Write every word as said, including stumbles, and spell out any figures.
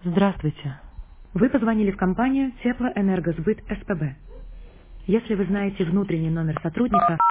Здравствуйте. Вы позвонили в компанию Теплоэнергосбыт СПБ. Если вы знаете внутренний номер сотрудника,